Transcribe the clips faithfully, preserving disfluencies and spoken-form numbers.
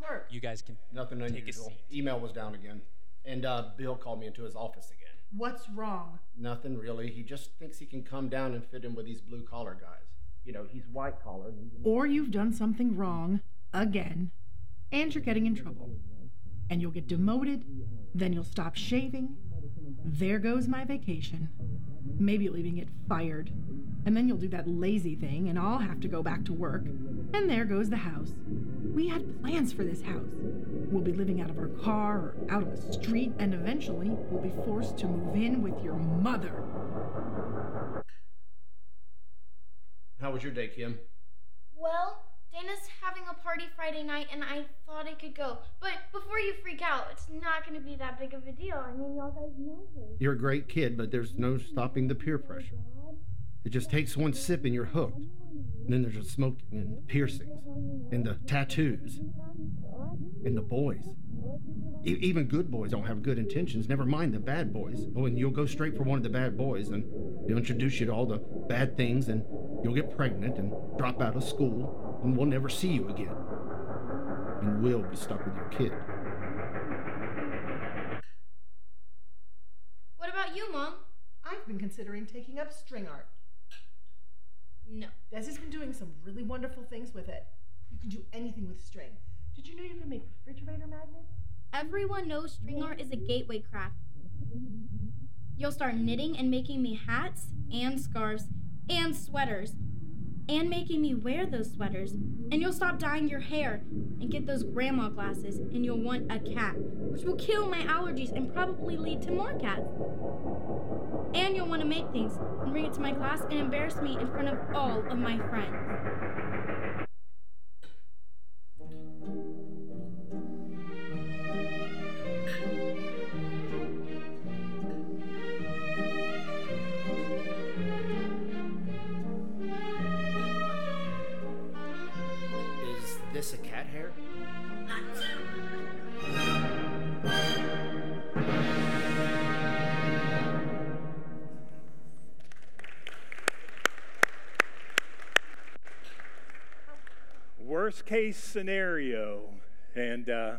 Sure. You guys can Nothing take a unusual. seat. Email was down again. And uh, Bill called me into his office again. What's wrong? Nothing really. He just thinks he can come down and fit in with these blue collar guys. You know, he's white collar. Or you've done something wrong again, and you're getting in trouble. And you'll get demoted, then you'll stop shaving. There goes my vacation. Maybe you'll even get fired. And then you'll do that lazy thing, and I'll have to go back to work. And there goes the house. We had plans for this house. We'll be living out of our car or out on the street, and eventually we'll be forced to move in with your mother. How was your day, Kim? Well, Dana's having a party Friday night, and I thought I could go. But before you freak out, it's not going to be that big of a deal. I mean, y'all guys know her. You're a great kid, but there's no stopping the peer pressure. It just takes one sip and you're hooked. And then there's the smoking and the piercings and the tattoos and the boys. E- even good boys don't have good intentions, never mind the bad boys. Oh, and you'll go straight for one of the bad boys, and they'll introduce you to all the bad things, and you'll get pregnant and drop out of school, and we'll never see you again. And we'll be stuck with your kid. What about you, Mom? I've been considering taking up string art. No. Desi's been doing some really wonderful things with it. You can do anything with string. Did you know you can make refrigerator magnets? Everyone knows string art is a gateway craft. You'll start knitting and making me hats and scarves and sweaters and making me wear those sweaters. And you'll stop dyeing your hair and get those grandma glasses, and you'll want a cat, which will kill my allergies and probably lead to more cats. And you'll want to make things and bring it to my class and embarrass me in front of all of my friends. Is this a cat hair? Worst case scenario. And uh,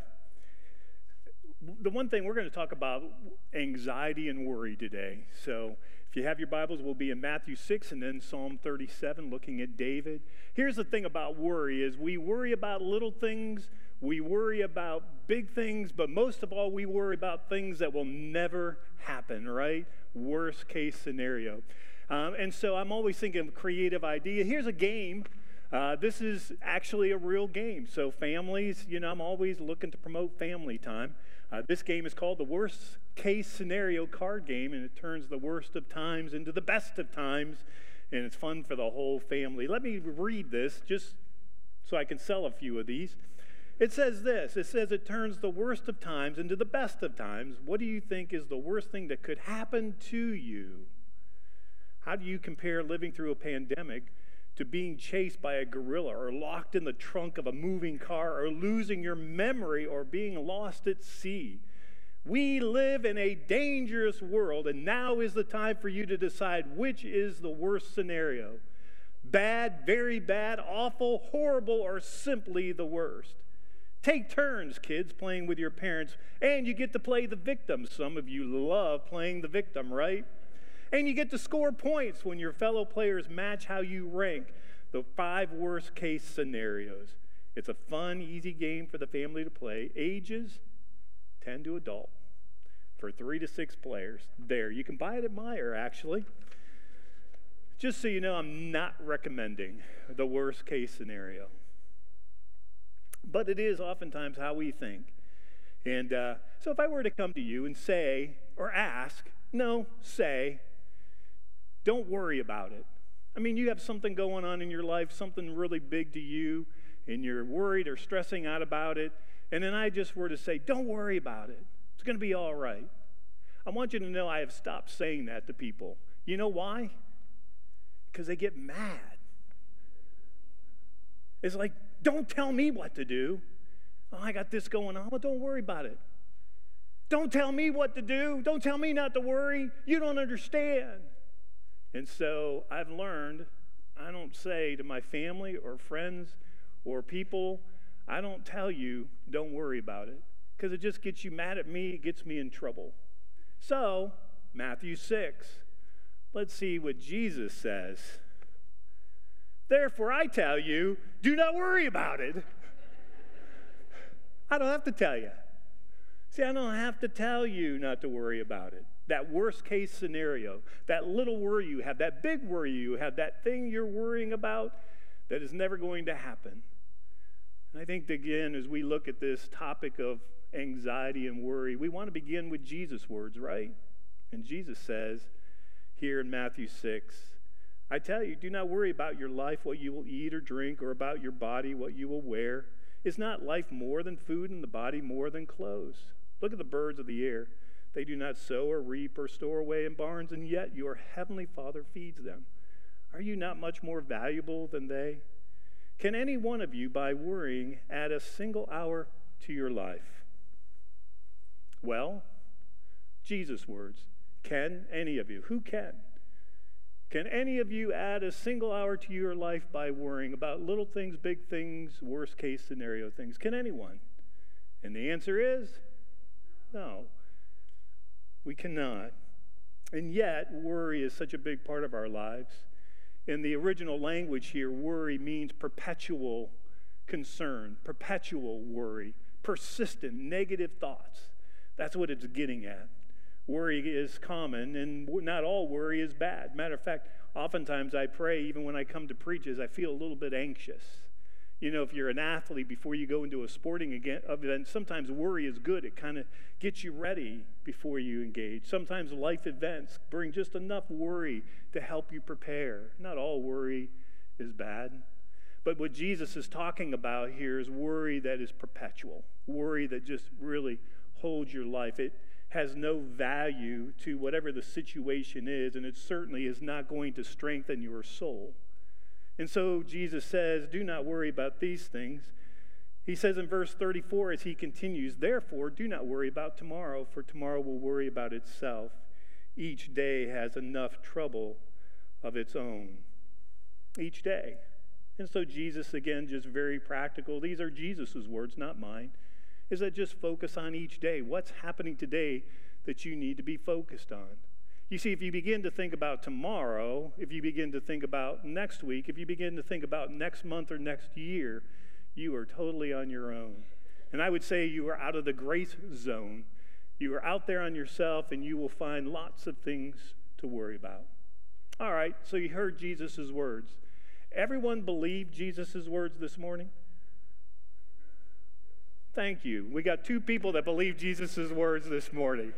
the one thing we're going to talk about anxiety and worry today. So if you have your Bibles, we'll be in Matthew six and then Psalm thirty-seven, looking at David. Here's the thing about worry is we worry about little things, we worry about big things, but most of all, we worry about things that will never happen, right? Worst case scenario. Um, and so I'm always thinking of a creative idea. Here's a game. Uh, this is actually a real game. So families, you know, I'm always looking to promote family time. Uh, this game is called the Worst Case Scenario Card Game, and it turns the worst of times into the best of times, and it's fun for the whole family. Let me read this just so I can sell a few of these. It says this. It says it turns the worst of times into the best of times. What do you think is the worst thing that could happen to you? How do you compare living through a pandemic to being chased by a gorilla or locked in the trunk of a moving car or losing your memory or being lost at sea? We live in a dangerous world, and now is the time for you to decide which is the worst scenario. Bad, very bad, awful, horrible, or simply the worst. Take turns, kids, playing with your parents, and you get to play the victim. Some of you love playing the victim, right? And you get to score points when your fellow players match how you rank the five worst case scenarios. It's a fun, easy game for the family to play. Ages ten to adult for three to six players. There, you can buy it at Meijer, actually. Just so you know, I'm not recommending the worst case scenario. But it is oftentimes how we think. And uh, so if I were to come to you and say, or ask, no, say, don't worry about it. I mean, you have something going on in your life, something really big to you, and you're worried or stressing out about it, and then I just were to say, don't worry about it. It's going to be all right. I want you to know I have stopped saying that to people. You know why? Because they get mad. It's like, don't tell me what to do. Oh, I got this going on. Well, don't worry about it. Don't tell me what to do. Don't tell me not to worry. You don't understand. And so I've learned, I don't say to my family or friends or people, I don't tell you, don't worry about it, because it just gets you mad at me, it gets me in trouble. So, Matthew six, let's see what Jesus says. Therefore, I tell you, do not worry about it. I don't have to tell you. See, I don't have to tell you not to worry about it. That worst case scenario, that little worry you have, that big worry you have, that thing you're worrying about that is never going to happen. And I think, again, as we look at this topic of anxiety and worry, we want to begin with Jesus' words, right? And Jesus says here in Matthew six, I tell you, do not worry about your life, what you will eat or drink, or about your body, what you will wear. Is not life more than food, and the body more than clothes? Look at the birds of the air. They do not sow or reap or store away in barns, and yet your heavenly Father feeds them. Are you not much more valuable than they? Can any one of you, by worrying, add a single hour to your life? Well, Jesus' words. Can any of you? Who can? Can any of you add a single hour to your life by worrying about little things, big things, worst case scenario things? Can anyone? And the answer is no. We cannot. And yet, worry is such a big part of our lives. In the original language here, worry means perpetual concern, perpetual worry, persistent negative thoughts. That's what it's getting at. Worry is common, and not all worry is bad. Matter of fact, oftentimes I pray, even when I come to preach, as I feel a little bit anxious. You know, if you're an athlete, before you go into a sporting event, sometimes worry is good. It kind of gets you ready before you engage. Sometimes life events bring just enough worry to help you prepare. Not all worry is bad. But what Jesus is talking about here is worry that is perpetual, worry that just really holds your life. It has no value to whatever the situation is, and it certainly is not going to strengthen your soul. And so Jesus says, do not worry about these things. He says in verse thirty-four as he continues, therefore, do not worry about tomorrow, for tomorrow will worry about itself. Each day has enough trouble of its own. Each day. And so Jesus, again, just very practical. These are Jesus' words, not mine. Is that just focus on each day. What's happening today that you need to be focused on? You see, if you begin to think about tomorrow, if you begin to think about next week, if you begin to think about next month or next year, you are totally on your own. And I would say you are out of the grace zone. You are out there on yourself, and you will find lots of things to worry about. All right, so you heard Jesus' words. Everyone believed Jesus' words this morning? Thank you. We got two people that believe Jesus' words this morning.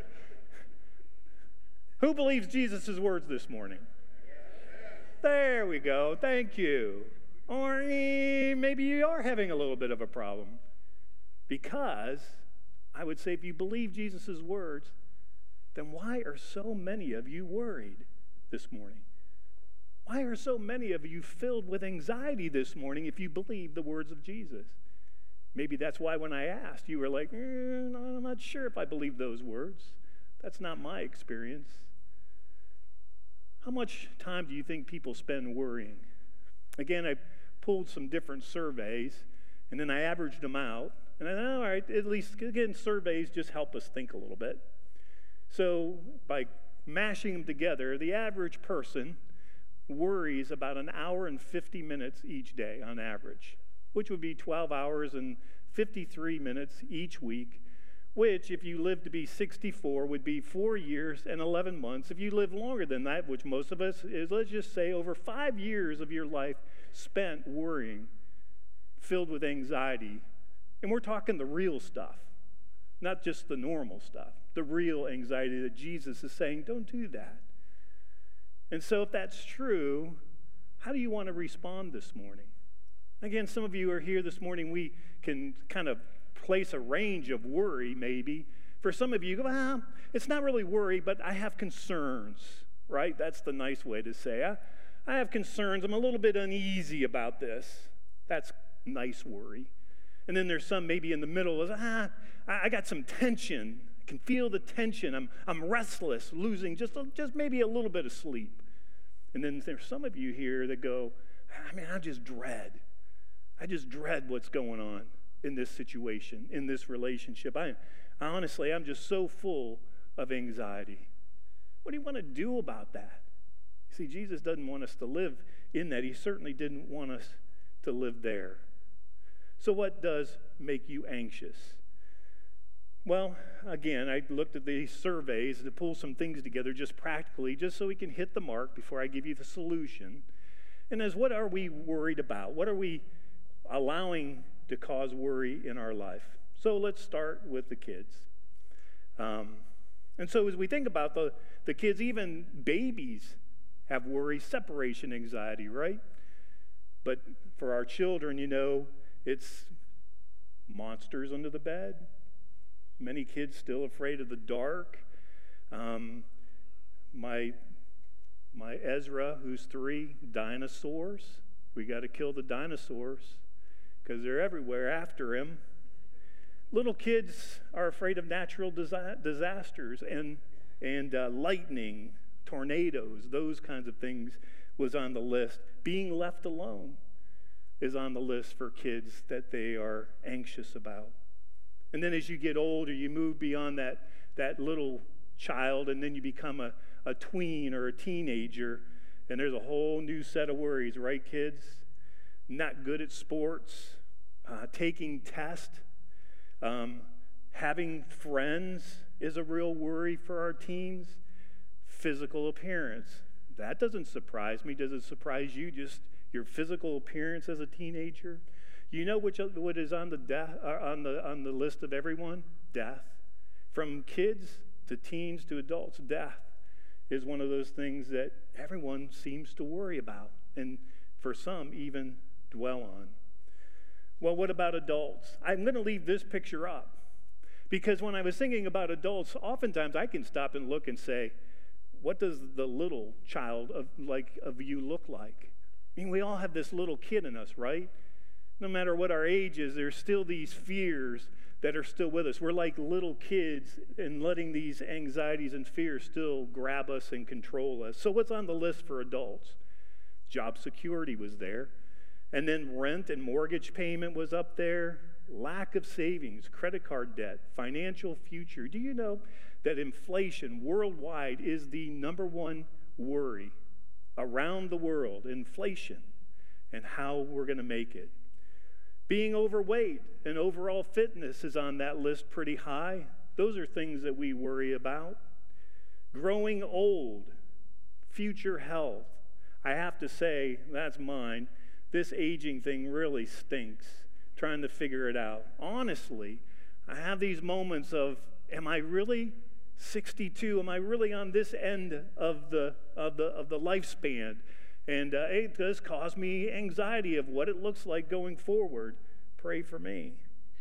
Who believes Jesus' words this morning? There we go. Thank you. Or eh, maybe you are having a little bit of a problem. Because I would say if you believe Jesus' words, then why are so many of you worried this morning? Why are so many of you filled with anxiety this morning if you believe the words of Jesus? Maybe that's why when I asked, you were like, eh, I'm not sure if I believe those words. That's not my experience. How much time do you think people spend worrying? Again, I pulled some different surveys, and then I averaged them out. And I thought, all right, at least, again, surveys just help us think a little bit. So by mashing them together, the average person worries about an hour and fifty minutes each day on average, which would be twelve hours and fifty-three minutes each week, which, if you live to be sixty-four, would be four years and eleven months. If you live longer than that, which most of us is, let's just say over five years of your life spent worrying, filled with anxiety. And we're talking the real stuff, not just the normal stuff, the real anxiety that Jesus is saying, don't do that. And so if that's true, how do you want to respond this morning? Again, some of you are here this morning. We can kind of place a range of worry, maybe. For some of you, go, well, it's not really worry, but I have concerns, right? That's the nice way to say, I, I have concerns. I'm a little bit uneasy about this. That's nice worry. And then there's some maybe in the middle, is, ah, I got some tension. I can feel the tension. I'm, I'm restless, losing just, just maybe a little bit of sleep. And then there's some of you here that go, I mean, I just dread. I just dread what's going on. in this situation, in this relationship. I, I honestly, I'm just so full of anxiety. What do you want to do about that? You see, Jesus doesn't want us to live in that. He certainly didn't want us to live there. So what does make you anxious? Well, again, I looked at these surveys to pull some things together just practically, just so we can hit the mark before I give you the solution. And as what are we worried about? What are we allowing to cause worry in our life? So let's start with the kids. Um, and so as we think about the, the kids, even babies have worry, separation anxiety, right? But for our children, you know, it's monsters under the bed. Many kids still afraid of the dark. Um, my my Ezra, who's three, dinosaurs. We got to kill the dinosaurs because they're everywhere after him. Little kids are afraid of natural disa- disasters and and uh, lightning, tornadoes, those kinds of things was on the list. Being left alone is on the list for kids that they are anxious about. And then as you get older, you move beyond that, that little child, and then you become a, a tween or a teenager, and there's a whole new set of worries, right, kids? Not good at sports, uh, taking tests, um, having friends is a real worry for our teens. Physical appearance, that doesn't surprise me. Does it surprise you, just your physical appearance as a teenager? You know which what is on the death uh, on the on the list of everyone? Death. From kids to teens to adults, death is one of those things that everyone seems to worry about, and for some even dwell on. Well, what about adults? I'm going to leave this picture up because when I was thinking about adults, oftentimes I can stop and look and say, what does the little child of like of you look like? I mean, we all have this little kid in us, right? No matter what our age is, there's still these fears that are still with us. We're like little kids and letting these anxieties and fears still grab us and control us. So what's on the list for adults? Job security was there. And then rent and mortgage payment was up there. Lack of savings, credit card debt, financial future. Do you know that inflation worldwide is the number one worry around the world? Inflation and how we're going to make it. Being overweight and overall fitness is on that list pretty high. Those are things that we worry about. Growing old, future health. I have to say, that's mine. This aging thing really stinks, trying to figure it out. Honestly, I have these moments of, am I really sixty-two? Am I really on this end of the of the of the lifespan? And uh, it does cause me anxiety of what it looks like going forward. Pray for me.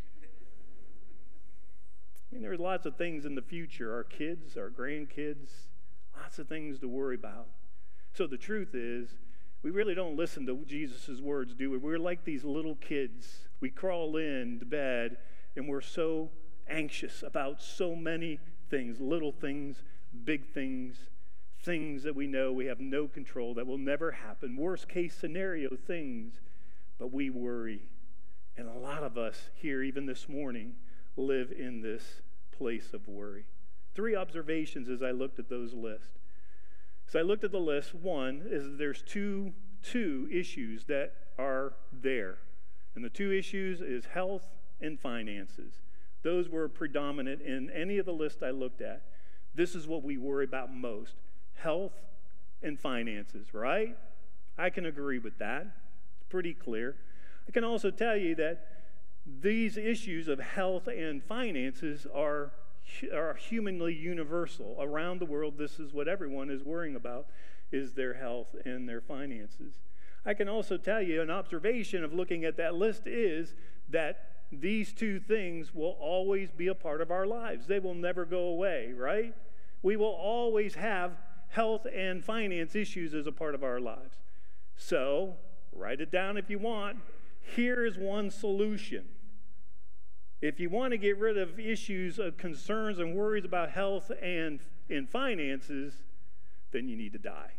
I mean, there's lots of things in the future. Our kids, our grandkids, lots of things to worry about. So the truth is, we really don't listen to Jesus' words, do we? We're like these little kids. We crawl in to bed, and we're so anxious about so many things, little things, big things, things that we know we have no control, that will never happen, worst case scenario things, but we worry. And a lot of us here, even this morning, live in this place of worry. Three observations as I looked at those lists. So I looked at the list. One is there's two, two issues that are there. And the two issues is health and finances. Those were predominant in any of the lists I looked at. This is what we worry about most. Health and finances, right? I can agree with that. It's pretty clear. I can also tell you that these issues of health and finances are, are humanly universal. Around the world, this is what everyone is worrying about, is their health and their finances. I can also tell you an observation of looking at that list is that these two things will always be a part of our lives. They will never go away, right? We will always have health and finance issues as a part of our lives. So, write it down if you want. Here is one solution. If you want to get rid of issues of concerns and worries about health and, and finances, then you need to die.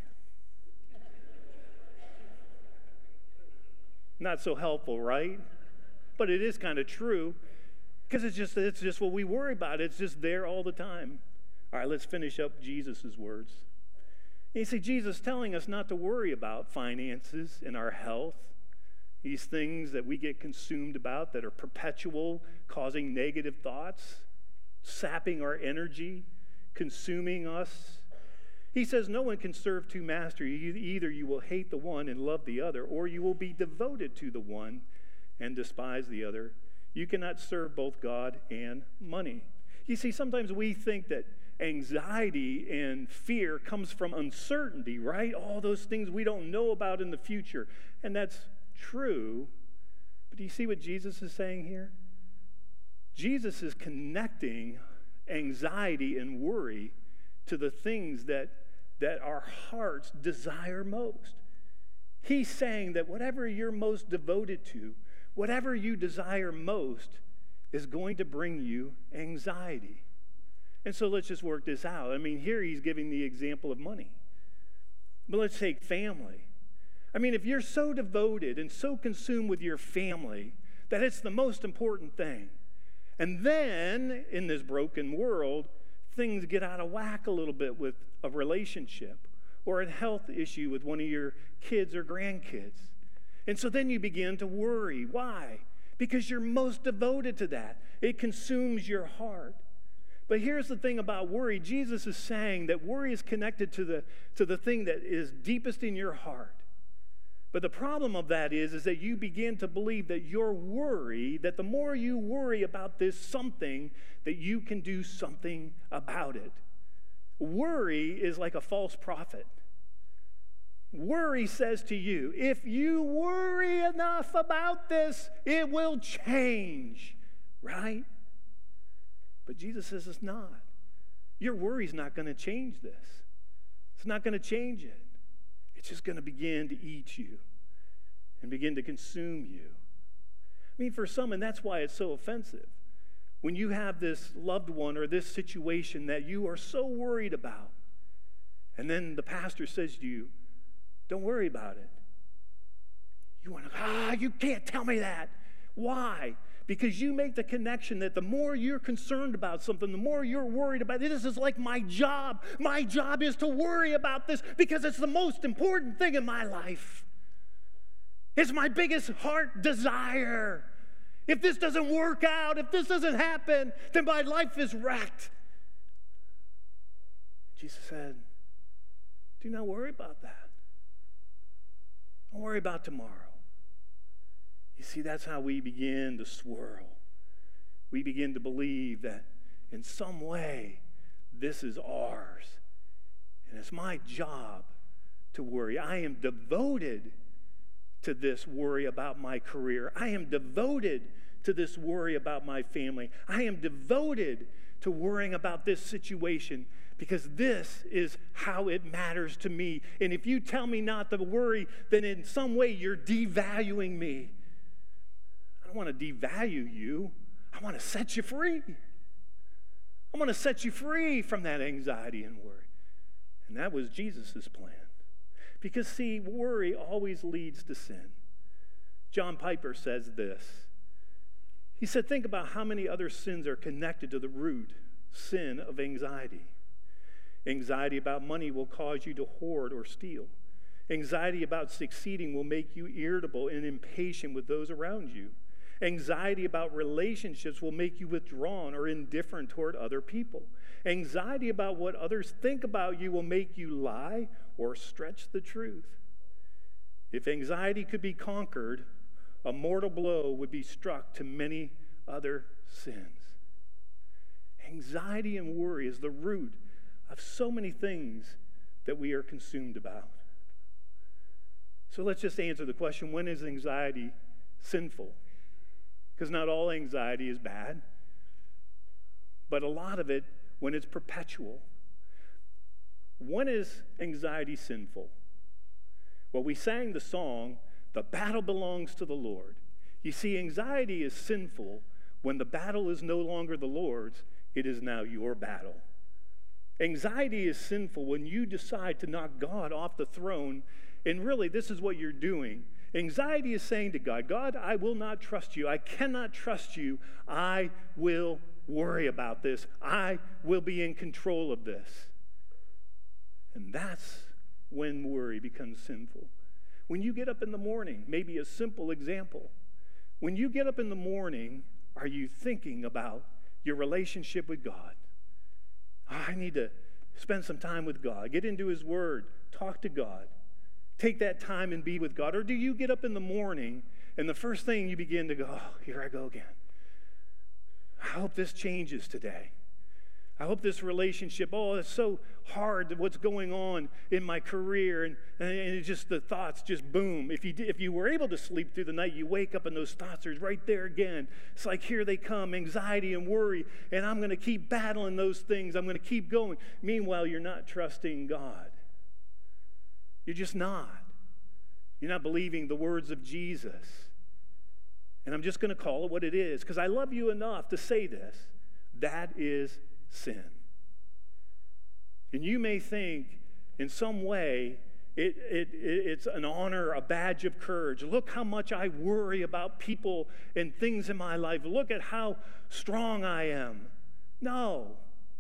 Not so helpful, right? but it is kind of true because it's just, it's just what we worry about. It's just there all the time. All right, let's finish up Jesus' words. You see, Jesus telling us not to worry about finances and our health, these things that we get consumed about that are perpetual, causing negative thoughts, sapping our energy, consuming us. He says no one can serve two masters. Either you will hate the one and love the other, or you will be devoted to the one and despise the other. You cannot serve both God and money. You see, sometimes we think that anxiety and fear comes from uncertainty, right? All those things we don't know about in the future. And that's true. But do you see what Jesus is saying here? Jesus is connecting anxiety and worry to the things that, that our hearts desire most. He's saying that whatever you're most devoted to, whatever you desire most, is going to bring you anxiety. And so let's just work this out. I mean, here he's giving the example of money. But let's take family. I mean, if you're so devoted and so consumed with your family that it's the most important thing, and then in this broken world, things get out of whack a little bit with a relationship or a health issue with one of your kids or grandkids. And so then you begin to worry. Why? Because you're most devoted to that. It consumes your heart. But here's the thing about worry. Jesus is saying that worry is connected to the, to the thing that is deepest in your heart. But the problem of that is, is that you begin to believe that your worry, that the more you worry about this something, that you can do something about it. Worry is like a false prophet. Worry says to you, if you worry enough about this, it will change, right? But Jesus says it's not. Your worry's not going to change this. It's not going to change it. It's just going to begin to eat you and begin to consume you. I mean, for some, and that's why it's so offensive. When you have this loved one or this situation that you are so worried about, and then the pastor says to you, don't worry about it. You want to, ah, you can't tell me that. Why? Because you make the connection that the more you're concerned about something, the more you're worried about it. This is like my job. My job is to worry about this because it's the most important thing in my life. It's my biggest heart desire. If this doesn't work out, if this doesn't happen, then my life is wrecked. Jesus said, do not worry about that. Don't worry about tomorrow. You see, that's how we begin to swirl. We begin to believe that in some way this is ours. And it's my job to worry. I am devoted to this worry about my career. I am devoted to this worry about my family. I am devoted to worrying about this situation because this is how it matters to me. And if you tell me not to worry, then in some way you're devaluing me. I don't want to devalue you. I want to set you free. I want to set you free from that anxiety and worry. And that was Jesus' plan. Because, see, worry always leads to sin. John Piper says this. He said, think about how many other sins are connected to the root sin of anxiety. Anxiety about money will cause you to hoard or steal. Anxiety about succeeding will make you irritable and impatient with those around you. Anxiety about relationships will make you withdrawn or indifferent toward other people. Anxiety about what others think about you will make you lie or stretch the truth. If anxiety could be conquered, a mortal blow would be struck to many other sins. Anxiety and worry is the root of so many things that we are consumed about. So let's just answer the question, when is anxiety sinful? Because not all anxiety is bad, but a lot of it, when it's perpetual. When is anxiety sinful? Well, we sang the song, "The battle belongs to the Lord." You see, anxiety is sinful when the battle is no longer the Lord's, it is now your battle. Anxiety is sinful when you decide to knock God off the throne, and really this is what you're doing. Anxiety is saying to God, God, I will not trust you. I cannot trust you. I will worry about this. I will be in control of this. And that's when worry becomes sinful. When you get up in the morning, maybe a simple example. When you get up in the morning, are you thinking about your relationship with God? Oh, I need to spend some time with God. Get into His Word. Talk to God. Take that time and be with God. Or do you get up in the morning and the first thing you begin to go, oh, here I go again. I hope this changes today. I hope this relationship, oh, it's so hard what's going on in my career. And, and it's just the thoughts just boom. If you, if you were able to sleep through the night, you wake up and those thoughts are right there again. It's like here they come, anxiety and worry. And I'm going to keep battling those things. I'm going to keep going. Meanwhile, you're not trusting God. You're just not. You're not believing the words of Jesus. And I'm just going to call it what it is because I love you enough to say this. That is sin. And you may think in some way it, it, it's an honor, a badge of courage. Look how much I worry about people and things in my life. Look at how strong I am. No.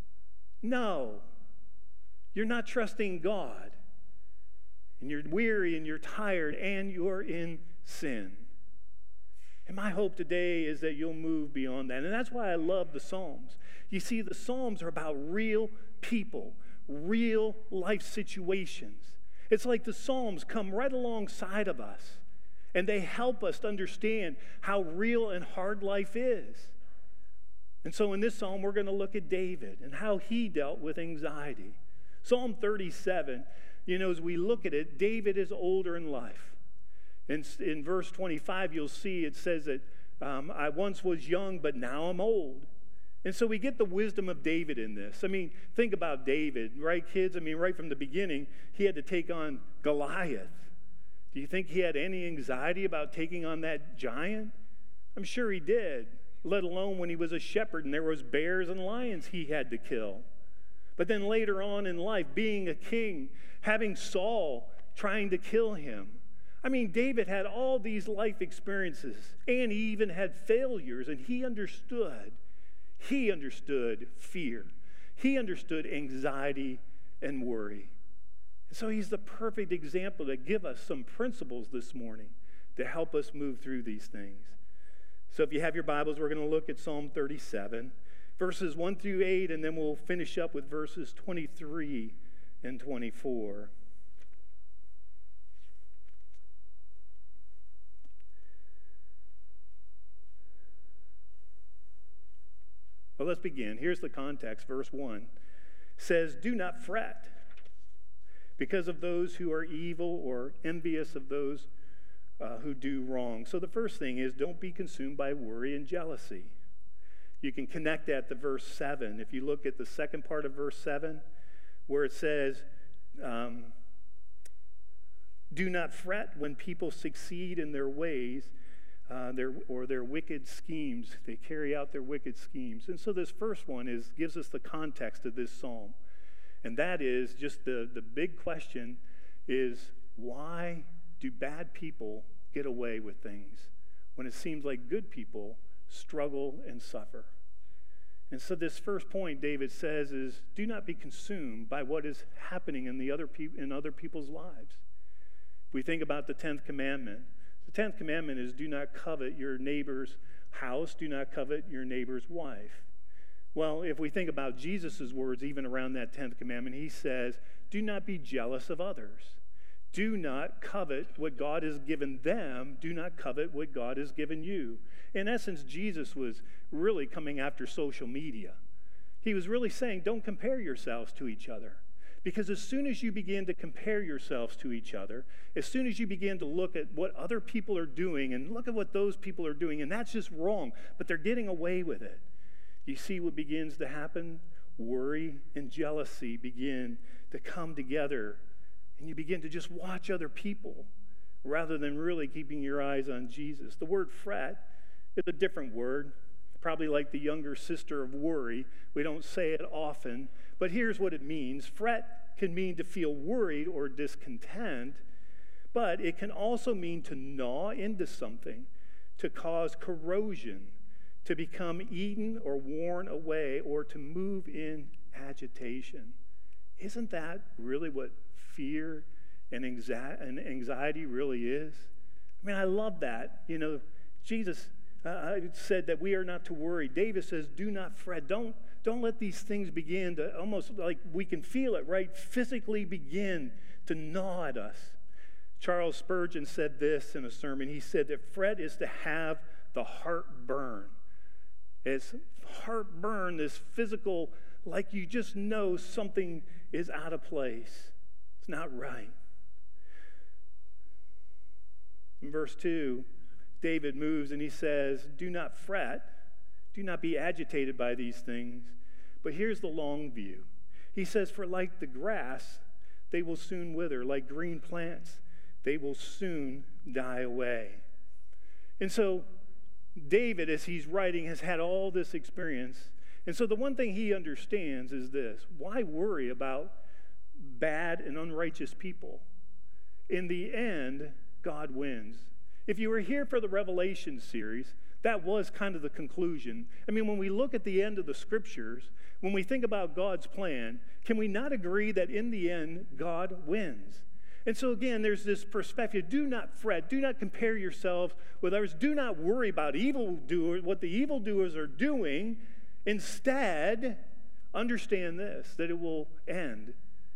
No. You're not trusting God. And you're weary and you're tired and you're in sin. And my hope today is that you'll move beyond that. And that's why I love the Psalms. You see, the Psalms are about real people, real life situations. It's like the Psalms come right alongside of us, and they help us to understand how real and hard life is. And so in this psalm, we're going to look at David and how he dealt with anxiety. Psalm thirty-seven, you know, as we look at it, David is older in life. In, in verse twenty-five, you'll see it says that um, I once was young, but now I'm old. And so we get the wisdom of David in this. I mean, think about David, right, kids? I mean, right from the beginning, he had to take on Goliath. Do you think he had any anxiety about taking on that giant? I'm sure he did, let alone when he was a shepherd and there was bears and lions he had to kill. But then later on in life, being a king, having Saul trying to kill him. I mean, David had all these life experiences, and he even had failures, and he understood. He understood fear. He understood anxiety and worry. And so he's the perfect example to give us some principles this morning to help us move through these things. So if you have your Bibles, we're going to look at Psalm thirty-seven, verses one through eight, and then we'll finish up with verses twenty-three and twenty-four. Well, let's begin. Here's the context. Verse one says, "Do not fret because of those who are evil or envious of those uh, who do wrong." So the first thing is, don't be consumed by worry and jealousy. You can connect that to verse seven. If you look at the second part of verse seven, where it says, um, "Do not fret when people succeed in their ways, Uh, their, or their wicked schemes. They carry out their wicked schemes." And so this first one is gives us the context of this psalm. And that is just the, the big question is, why do bad people get away with things when it seems like good people struggle and suffer? And so this first point David says is, do not be consumed by what is happening in, the other pe- in other people's lives. If we think about the tenth commandment, the tenth commandment is, do not covet your neighbor's house, do not covet your neighbor's wife. Well, if we think about Jesus' words even around that tenth commandment, he says, do not be jealous of others. Do not covet what God has given them. Do not covet what God has given you. In essence, Jesus was really coming after social media. He was really saying, don't compare yourselves to each other. Because as soon as you begin to compare yourselves to each other, as soon as you begin to look at what other people are doing and look at what those people are doing, and that's just wrong, but they're getting away with it, you see what begins to happen? Worry and jealousy begin to come together, and you begin to just watch other people rather than really keeping your eyes on Jesus. The word fret is a different word, probably like the younger sister of worry. We don't say it often, but here's what it means. Fret can mean to feel worried or discontent, But it can also mean to gnaw into something, to cause corrosion, to become eaten or worn away, or to move in agitation. Isn't that really what fear and anxiety really is? I mean, I love that. You know, Jesus uh, said that we are not to worry. David says, do not fret. Don't, don't let these things begin to almost like we can feel it, right? Physically begin to gnaw at us. Charles Spurgeon said this in a sermon. He said that fret is to have the heart burn. It's heartburn, this physical, like you just know something is out of place. It's not right. In verse two, David moves and he says, do not fret, do not be agitated by these things. But here's the long view. He says, for like the grass, they will soon wither, like green plants, they will soon die away. And so David, as he's writing, has had all this experience. And so the one thing he understands is this: why worry about bad and unrighteous people? In the end, God wins. If you were here for the Revelation series, that was kind of the conclusion. I mean, when we look at the end of the scriptures, when we think about God's plan, can we not agree that in the end, God wins? And so again, there's this perspective. Do not fret. Do not compare yourselves with others. Do not worry about evildoers, what the evildoers are doing. Instead, understand this, that it will end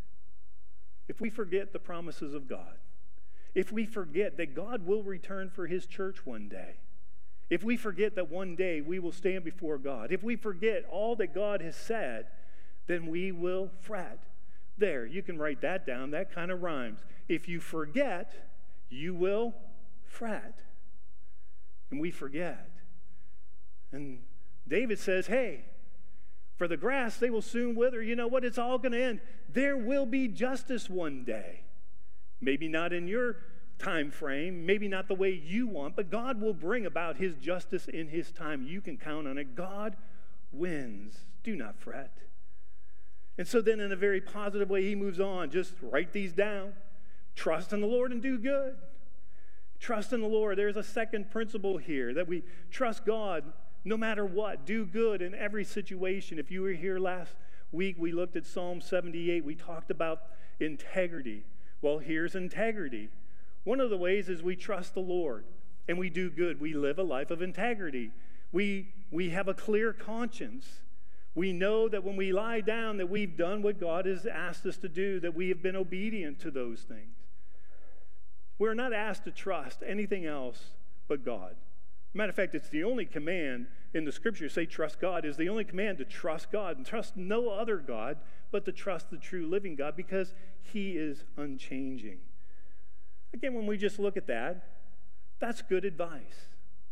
if we forget the promises of God. If we forget that God will return for his church one day. If we forget that one day we will stand before God. If we forget all that God has said, then we will fret. There, you can write that down. That kind of rhymes. If you forget, you will fret. And we forget. And David says, hey, for the grass, they will soon wither. You know what? It's all going to end. There will be justice one day. Maybe not in your time frame, maybe not the way you want, but God will bring about his justice in his time. You can count on it. God wins. Do not fret. And so then in a very positive way, he moves on. Just write these down. Trust in the Lord and do good. Trust in the Lord. There's a second principle here, that we trust God no matter what. Do good in every situation. If you were here last week, we looked at Psalm seventy-eight. We talked about integrity. Well, here's integrity. One of the ways is we trust the Lord and we do good. We live a life of integrity. We, we have a clear conscience. We know that when we lie down that we've done what God has asked us to do, that we have been obedient to those things. We're not asked to trust anything else but God. Matter of fact, it's the only command in the scriptures, say trust God, is the only command to trust God and trust no other God, but to trust the true living God because he is unchanging. Again, when we just look at that, that's good advice.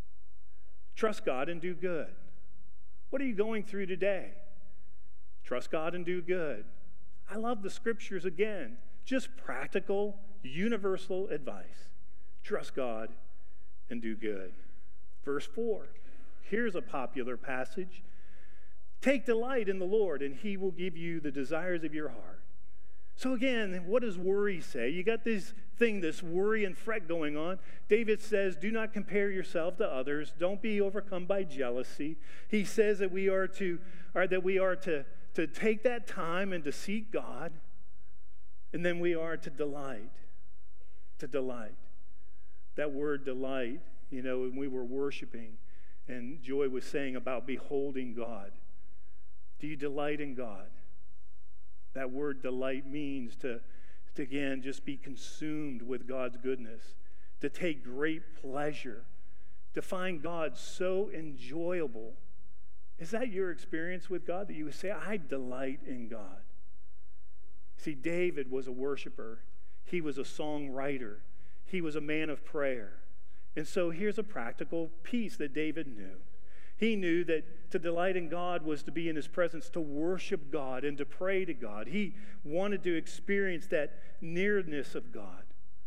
Trust God and do good. What are you going through today? Trust God and do good. I love the scriptures again. Just practical, universal advice. Trust God and do good. Verse four. Here's a popular passage. Take delight in the Lord, and he will give you the desires of your heart. So again, what does worry say? You got this thing, this worry and fret going on. David says, do not compare yourself to others. Don't be overcome by jealousy. He says that we are to, or that we are to, to take that time and to seek God. And then we are to delight. To delight. That word delight, you know, when we were worshiping, and Joy was saying about beholding God. Do you delight in God? That word delight means to, to, again, just be consumed with God's goodness, to take great pleasure, to find God so enjoyable. Is that your experience with God, that you would say, I delight in God? See, David was a worshiper. He was a songwriter. He was a man of prayer. And so here's a practical piece that David knew. He knew that to delight in God was to be in his presence, to worship God and to pray to God. He wanted to experience that nearness of God.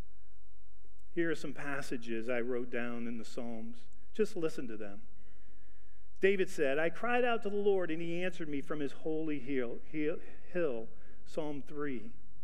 Here are some passages I wrote down in the Psalms. Just listen to them. David said, I cried out to the Lord, and he answered me from his holy hill. hill Psalm three.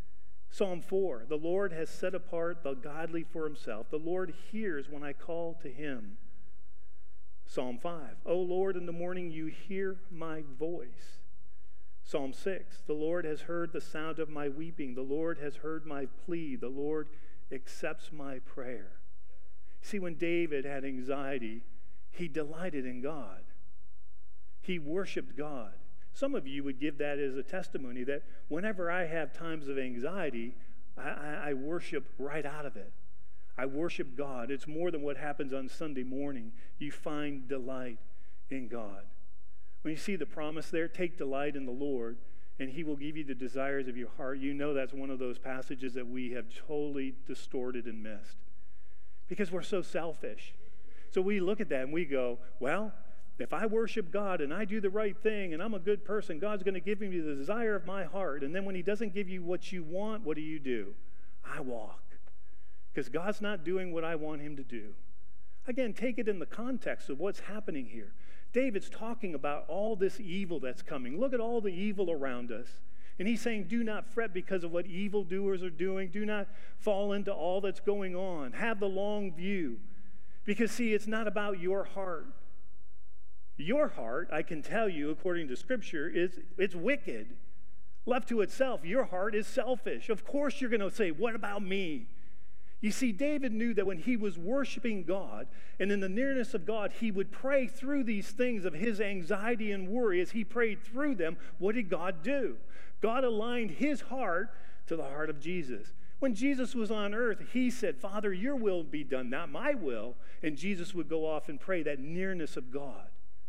Psalm four, the Lord has set apart the godly for himself. The Lord hears when I call to him. Psalm five, O Lord, in the morning you hear my voice. Psalm six, the Lord has heard the sound of my weeping. The Lord has heard my plea. The Lord accepts my prayer. See, when David had anxiety, he delighted in God. He worshiped God. Some of you would give that as a testimony that whenever I have times of anxiety, I, I, I worship right out of it. I worship God. It's more than what happens on Sunday morning. You find delight in God. When you see the promise there, take delight in the Lord, and he will give you the desires of your heart. You know that's one of those passages that we have totally distorted and missed because we're so selfish. So we look at that and we go, well, if I worship God and I do the right thing and I'm a good person, God's going to give me the desire of my heart. And then when he doesn't give you what you want, what do you do? I walk. Because God's not doing what I want him to do. Again, take it in the context of what's happening here. David's talking about all this evil that's coming. Look at all the evil around us. And he's saying, do not fret because of what evildoers are doing. Do not fall into all that's going on. Have the long view. Because, see, it's not about your heart. Your heart, I can tell you, according to Scripture, is it's wicked. Left to itself, your heart is selfish. Of course you're going to say, what about me? You see, David knew that when he was worshiping God and in the nearness of God, he would pray through these things of his anxiety and worry. As he prayed through them, what did God do? God aligned his heart to the heart of Jesus. When Jesus was on earth, he said, Father, your will be done, not my will. And Jesus would go off and pray that nearness of God.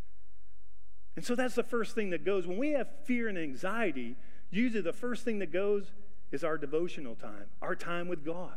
And so that's the first thing that goes. When we have fear and anxiety, usually the first thing that goes is our devotional time, our time with God.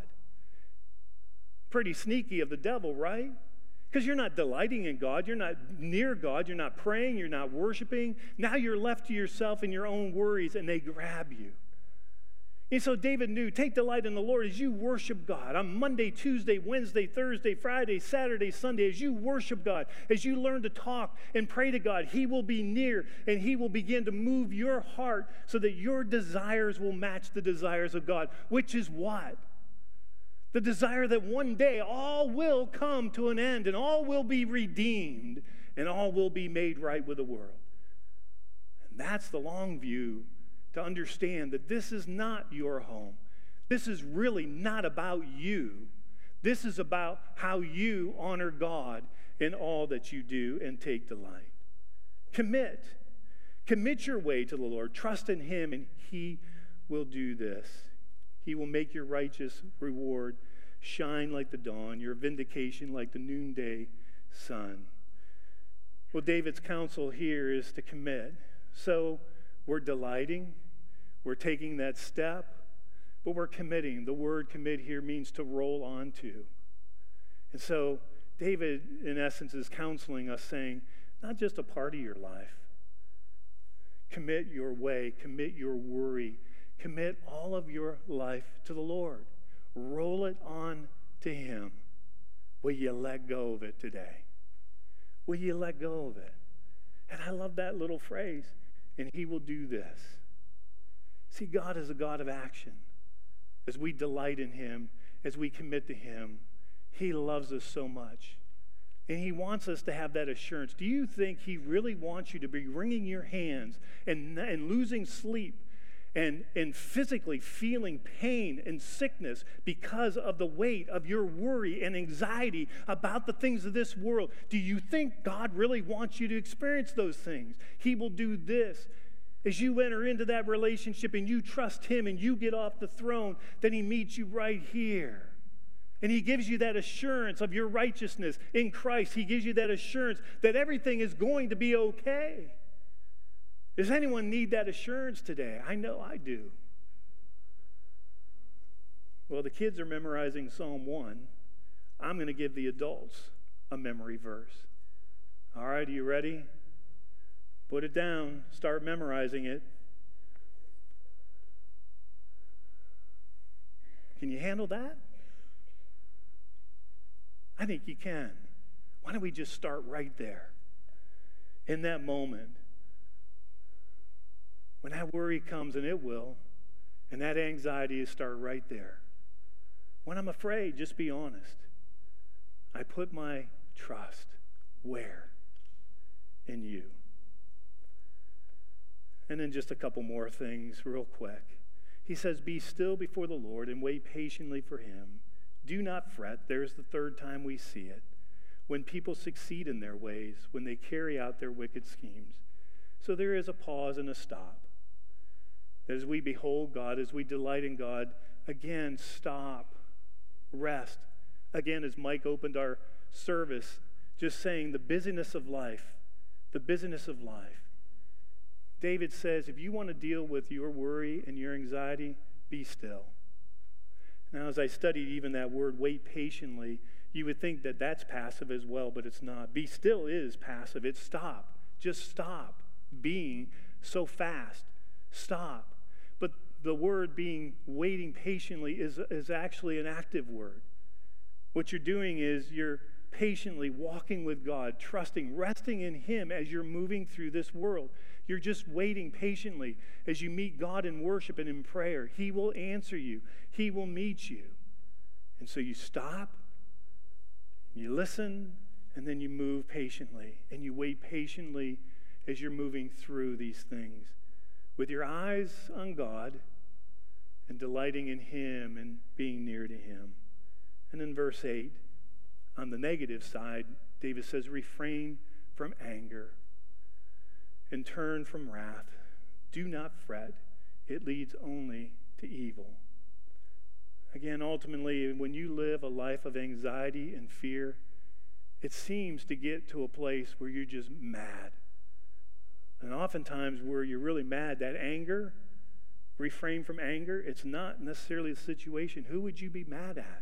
Pretty sneaky of the devil, right? Because you're not delighting in God. You're not near God. You're not praying. You're not worshiping. Now you're left to yourself and your own worries, and they grab you. And so David knew, take delight in the Lord as you worship God on Monday, Tuesday, Wednesday, Thursday, Friday, Saturday, Sunday. As you worship God, as you learn to talk and pray to God, he will be near and he will begin to move your heart so that your desires will match the desires of God, which is what? The desire that one day all will come to an end and all will be redeemed and all will be made right with the world. And that's the long view, to understand that this is not your home. This is really not about you. This is about how you honor God in all that you do and take delight. Commit. Commit your way to the Lord. Trust in him and he will do this. He will make your righteous reward shine like the dawn, your vindication like the noonday sun. Well, David's counsel here is to commit. So we're delighting. We're taking that step, but we're committing. The word commit here means to roll onto. And so David, in essence, is counseling us, saying, not just a part of your life. Commit your way, commit your worry, commit all of your life to the Lord. Roll it on to him. Will you let go of it today? Will you let go of it? And I love that little phrase, and he will do this. See, God is a God of action. As we delight in him, as we commit to him, he loves us so much. And he wants us to have that assurance. Do you think he really wants you to be wringing your hands and, and losing sleep and, and physically feeling pain and sickness because of the weight of your worry and anxiety about the things of this world? Do you think God really wants you to experience those things? He will do this. As you enter into that relationship and you trust him and you get off the throne, then he meets you right here. And he gives you that assurance of your righteousness in Christ. He gives you that assurance that everything is going to be okay. Does anyone need that assurance today? I know I do. Well, the kids are memorizing Psalm one. I'm going to give the adults a memory verse. All right, are you ready? Put it down. Start memorizing it. Can you handle that? I think you can. Why don't we just start right there? In that moment, when that worry comes, and it will, And that anxiety is start right there. When I'm afraid, just be honest. I put my trust where? In you. And then just a couple more things real quick. He says, be still before the Lord and wait patiently for him. Do not fret. There's the third time we see it. When people succeed in their ways, when they carry out their wicked schemes. So there is a pause and a stop. As we behold God, as we delight in God, again, stop, rest. Again, as Mike opened our service, just saying the busyness of life, the busyness of life. David says, if you want to deal with your worry and your anxiety, be still. Now, as I studied even that word, wait patiently, you would think that that's passive as well, but it's not. Be still is passive. It's stop. Just stop being so fast. Stop. But the word being waiting patiently is, is actually an active word. What you're doing is you're patiently walking with God, trusting, resting in him as you're moving through this world. You're just waiting patiently as you meet God in worship and in prayer. He will answer you. He will meet you. And so you stop, you listen, and then you move patiently. And you wait patiently as you're moving through these things with your eyes on God and delighting in him and being near to him. And in verse eight, on the negative side, David says, refrain from anger and turn from wrath. Do not fret. It leads only to evil. Again, ultimately, when you live a life of anxiety and fear, it seems to get to a place where you're just mad. And oftentimes where you're really mad, that anger, refrain from anger, it's not necessarily the situation. Who would you be mad at?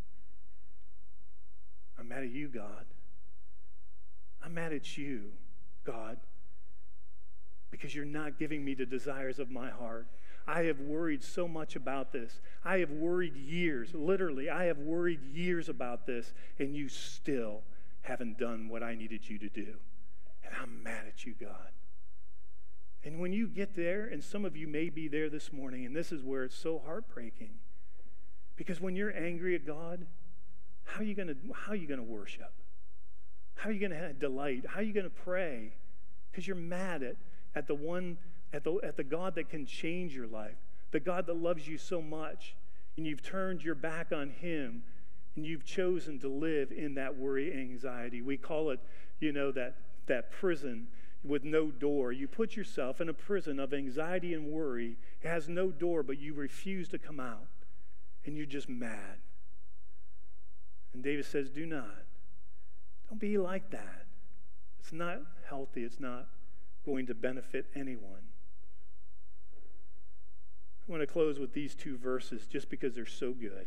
I'm mad at you, God. I'm mad at you, God, because you're not giving me the desires of my heart. I have worried so much about this. I have worried years, literally, I have worried years about this, and you still haven't done what I needed you to do. And I'm mad at you, God. And when you get there, and some of you may be there this morning, and this is where it's so heartbreaking, because when you're angry at God, how are you going to how are you going to worship? How are you going to delight? How are you going to pray? Because you're mad at, at the one at the at the God that can change your life, the God that loves you so much, and you've turned your back on him, and you've chosen to live in that worry, anxiety. We call it, you know, that that prison with no door. You put yourself in a prison of anxiety and worry. It has no door, but you refuse to come out, and you're just mad. And David says, do not. Don't be like that. It's not healthy. It's not going to benefit anyone. I want to close with these two verses just because they're so good.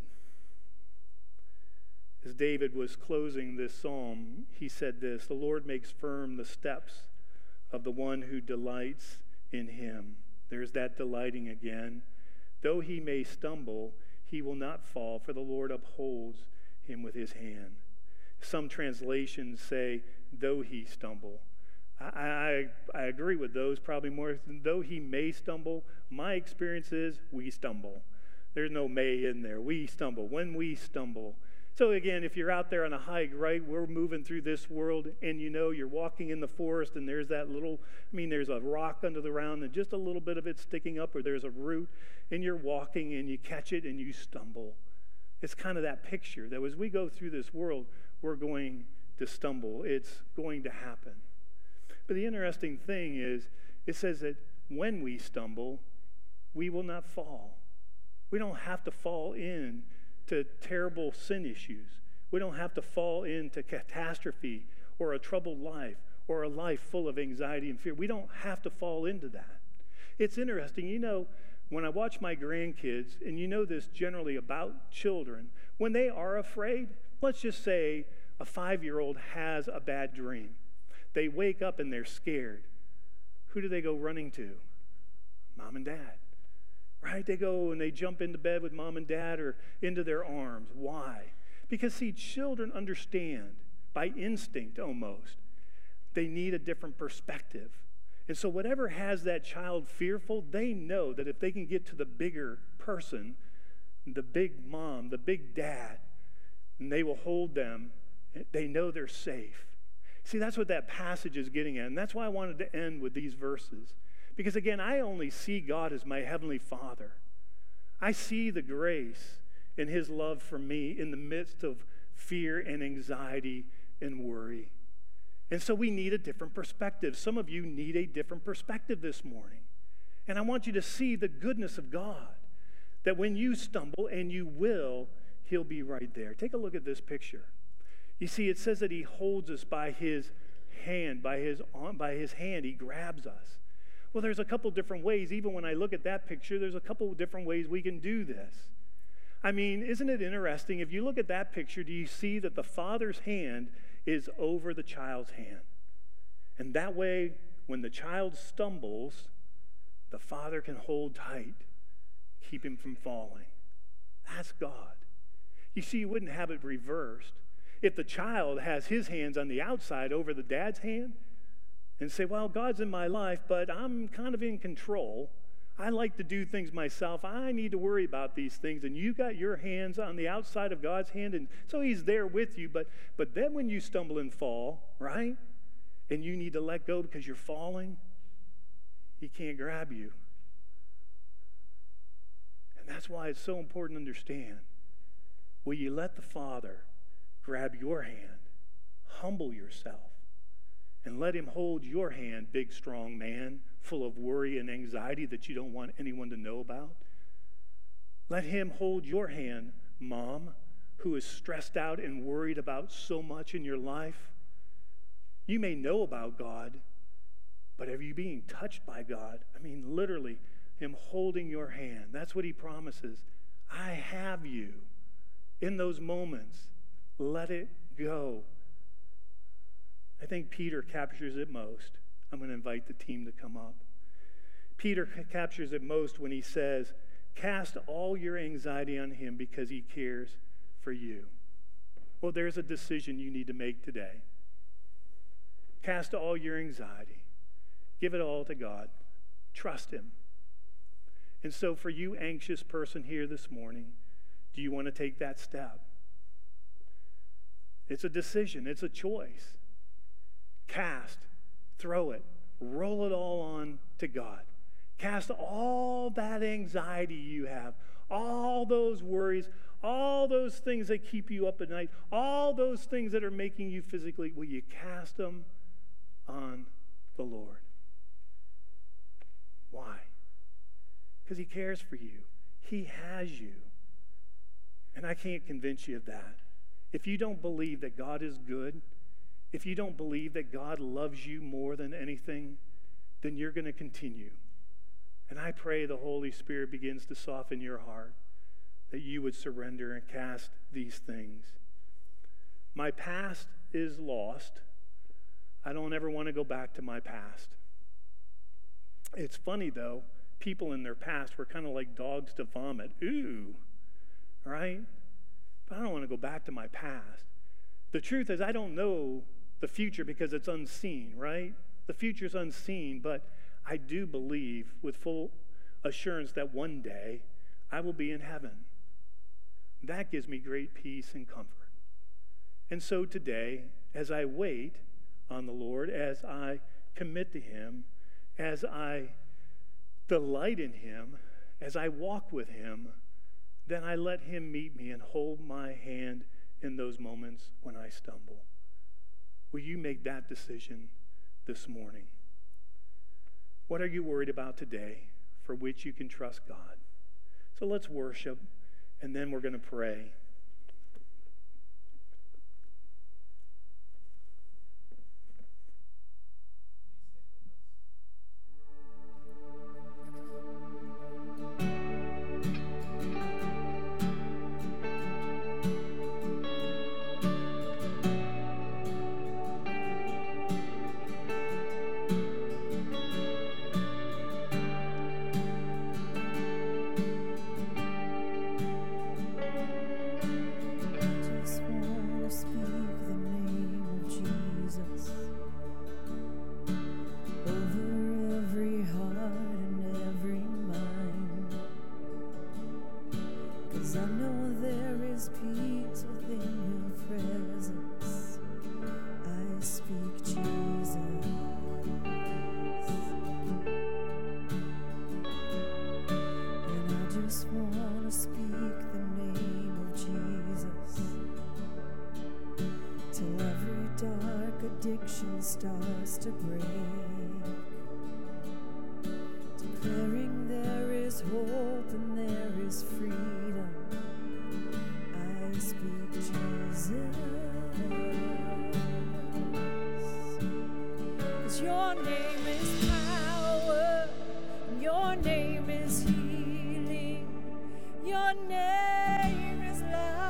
As David was closing this psalm, he said this, the Lord makes firm the steps of the one who delights in him. There's that delighting again. Though he may stumble, he will not fall, for the Lord upholds him with his hand. Some translations say, though he stumble. I, I, I agree with those probably more. Though he may stumble, my experience is we stumble. There's no may in there. We stumble. When we stumble. So again, if you're out there on a hike, right, we're moving through this world, and you know you're walking in the forest, and there's that little, I mean, there's a rock under the ground, and just a little bit of it sticking up, or there's a root, and you're walking, and you catch it, and you stumble. It's kind of that picture that as we go through this world, we're going to stumble. It's going to happen. But the interesting thing is, it says that when we stumble, we will not fall. We don't have to fall in to terrible sin issues. We don't have to fall into catastrophe or a troubled life or a life full of anxiety and fear. We don't have to fall into that. It's interesting, you know, when I watch my grandkids, and you know this generally about children, when they are afraid, let's just say a five-year-old has a bad dream. They wake up and they're scared. Who do they go running to? Mom and dad. Right? They go and they jump into bed with mom and dad or into their arms. Why? Because, see, children understand by instinct almost. They need a different perspective. And so whatever has that child fearful, they know that if they can get to the bigger person, the big mom, the big dad, and they will hold them, they know they're safe. See, that's what that passage is getting at. And that's why I wanted to end with these verses. Because again, I only see God as my heavenly Father. I see the grace and his love for me in the midst of fear and anxiety and worry. And so we need a different perspective. Some of you need a different perspective this morning. And I want you to see the goodness of God, that when you stumble, and you will, he'll be right there. Take a look at this picture. You see, it says that he holds us by his hand, by his, by his hand, he grabs us. Well, there's a couple different ways. Even when I look at that picture, there's a couple different ways we can do this. I mean, isn't it interesting? If you look at that picture, do you see that the father's hand is over the child's hand? And that way, when the child stumbles, the father can hold tight, keep him from falling. That's God. You see, you wouldn't have it reversed. If the child has his hands on the outside over the dad's hand and say, well, God's in my life, but I'm kind of in control. I like to do things myself. I need to worry about these things. And you got your hands on the outside of God's hand, and so he's there with you. But, but then when you stumble and fall, right, and you need to let go because you're falling, he can't grab you. And that's why it's so important to understand. Will you let the Father grab your hand, humble yourself, and let him hold your hand, big, strong man, full of worry and anxiety that you don't want anyone to know about? Let him hold your hand, mom, who is stressed out and worried about so much in your life. You may know about God, but are you being touched by God? I mean, literally, him holding your hand. That's what he promises. I have you. In those moments, let it go. I think Peter captures it most. I'm going to invite the team to come up. Peter c- captures it most when he says, cast all your anxiety on him because he cares for you. Well, there's a decision you need to make today. Cast all your anxiety. Give it all to God. Trust him. And so for you anxious person here this morning, do you want to take that step? It's a decision. It's a choice. Cast, throw it, roll it all on to God. Cast all that anxiety you have, all those worries, all those things that keep you up at night, all those things that are making you physically, will you cast them on the Lord? Why? Because he cares for you. He has you. And I can't convince you of that. If you don't believe that God is good, if you don't believe that God loves you more than anything, then you're going to continue. And I pray the Holy Spirit begins to soften your heart, that you would surrender and cast these things. My past is lost. I don't ever want to go back to my past. It's funny, though, people in their past were kind of like dogs to vomit. Ooh, right? But I don't want to go back to my past. The truth is, I don't know the future because it's unseen, right? The future's unseen, but I do believe with full assurance that one day I will be in heaven. That gives me great peace and comfort. And so today, as I wait on the Lord, as I commit to him, as I delight in him, as I walk with him, then I let him meet me and hold my hand in those moments when I stumble. Will you make that decision this morning? What are you worried about today for which you can trust God? So let's worship, and then we're going to pray. is healing. Your name is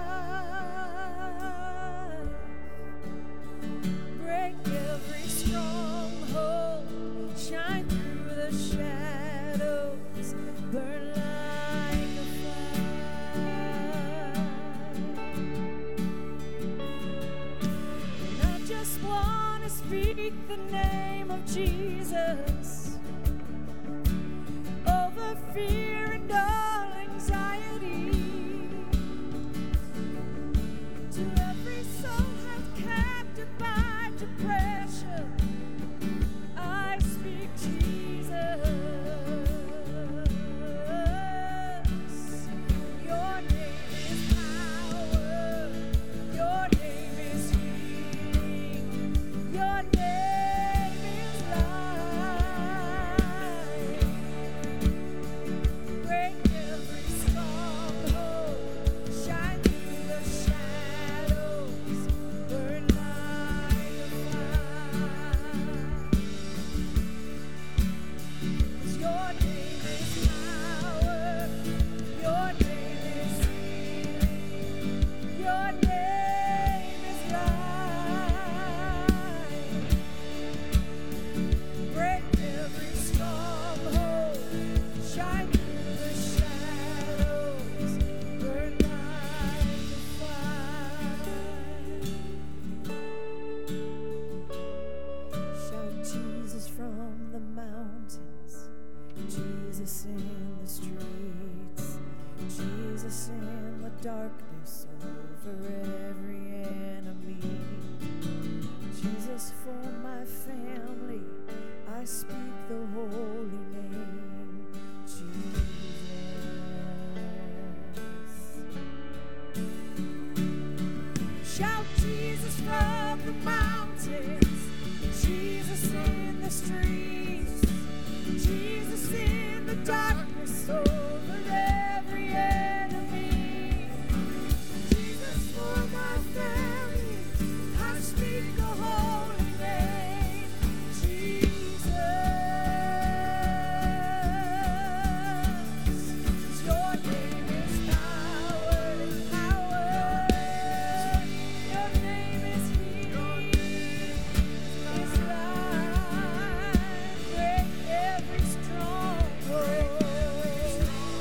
life. Break every stronghold. Shine through the shadows. Burn like a fire. And I just want to speak the name of Jesus over fear and all anxiety. To every soul held captive by depression, I speak Jesus. Your name is power. Your name is healing. Your name is life. Break every stronghold. Shine through the shadows. Burn like a fire. 'Cause your name is power. Your name is healing. Your name is life. Break every stronghold. Shine through the shadows. Burn like a fire. Shout Jesus from the mountains. Jesus in the streets. Jesus in the darkness over every enemy. Jesus for my family. I speak the holy name. Jesus. Shout Jesus from the mountains. Jesus in the streets. Jesus in the darkness over every enemy. Jesus for my family. I speak the holy name. Jesus. Your name is power, power. Your name is healing, is life. Break every stronghold.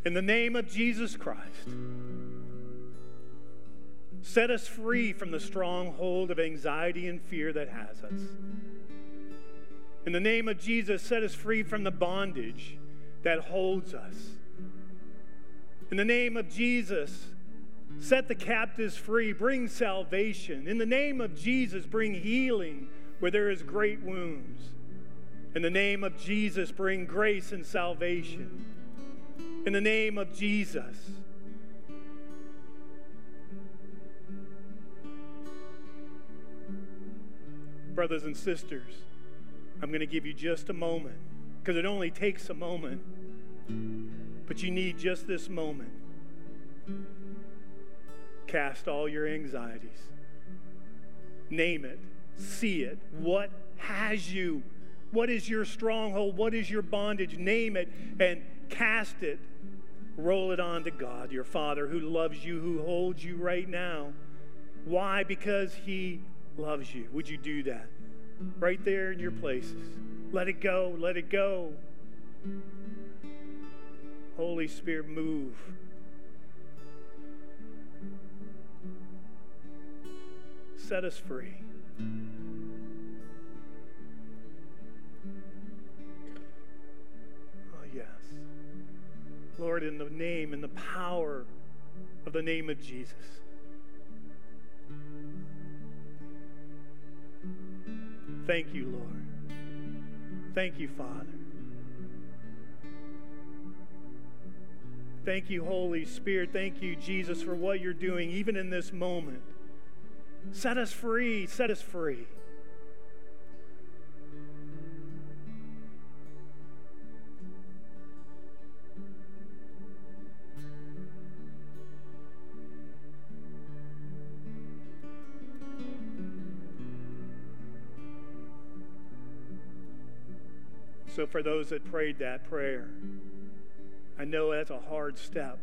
In the name of Jesus Christ, set us free from the stronghold of anxiety and fear that has us. In the name of Jesus, set us free from the bondage that holds us. In the name of Jesus, set the captives free, bring salvation. In the name of Jesus, bring healing where there is great wounds. In the name of Jesus, bring grace and salvation. In the name of Jesus. Brothers and sisters, I'm going to give you just a moment, because it only takes a moment, but you need just this moment. Cast all your anxieties. Name it. See it. What has you? What is your stronghold? What is your bondage? Name it and cast it. Roll it on to God, your Father who loves you, who holds you right now. Why? Because He loves you. Would you do that? Right there in your places. Let it go. Let it go. Holy Spirit, move. Set us free. Oh, yes. Lord, in the name, in the power of the name of Jesus. Thank you, Lord. Thank you, Father. Thank you, Holy Spirit. Thank you, Jesus, for what you're doing, even in this moment. Set us free. Set us free. So for those that prayed that prayer, I know that's a hard step.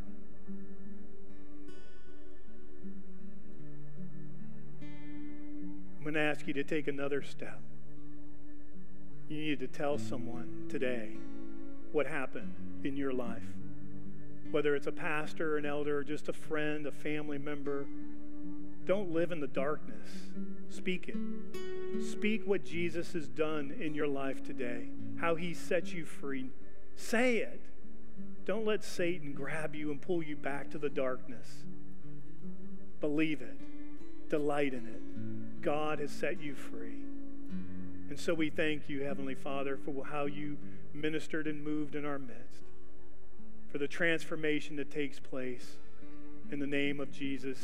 I'm going to ask you to take another step. You need to tell someone today what happened in your life. Whether it's a pastor, an elder, or just a friend, a family member. Don't live in the darkness. Speak it. Speak what Jesus has done in your life today. How He set you free. Say it. Don't let Satan grab you and pull you back to the darkness. Believe it. Delight in it. God has set you free. And so we thank you, Heavenly Father, for how you ministered and moved in our midst, for the transformation that takes place in the name of Jesus.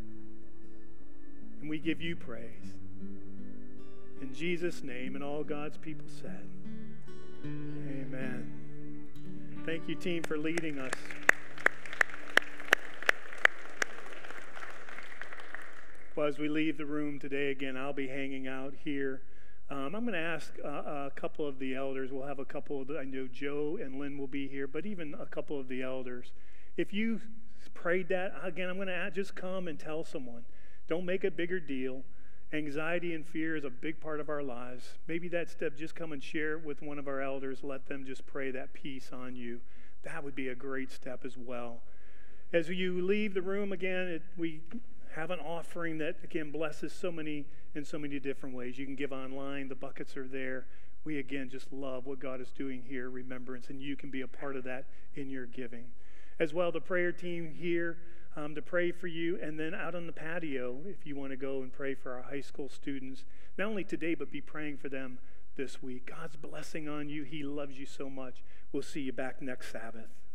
And we give you praise. In Jesus' name, and all God's people said, amen. Thank you, team, for leading us. Well, as we leave the room today, again, I'll be hanging out here. Um, I'm going to ask uh, a couple of the elders. We'll have a couple of, the, I know Joe and Lynn will be here, but even a couple of the elders. If you prayed that, again, I'm going to just come and tell someone. Don't make a bigger deal. Anxiety and fear is a big part of our lives. Maybe that step, just come and share it with one of our elders. Let them just pray that peace on you. That would be a great step as well. As you leave the room again, it, we have an offering that, again, blesses so many in so many different ways. You can give online. The buckets are there. We, again, just love what God is doing here, remembrance, and you can be a part of that in your giving. As well, the prayer team here um, to pray for you, and then out on the patio, if you want to go and pray for our high school students, not only today, but be praying for them this week. God's blessing on you. He loves you so much. We'll see you back next Sabbath.